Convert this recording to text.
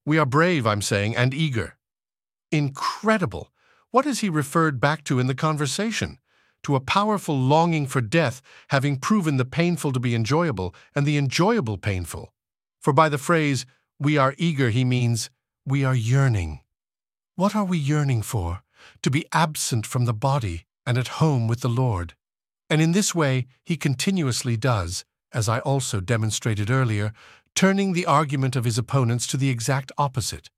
We are brave, I'm saying, and eager. Incredible! What has he referred back to in the conversation? To a powerful longing for death, having proven the painful to be enjoyable and the enjoyable painful. For by the phrase, we are eager, he means, we are yearning. What are we yearning for? To be absent from the body and at home with the Lord. And in this way, he continuously does, as I also demonstrated earlier, turning the argument of his opponents to the exact opposite.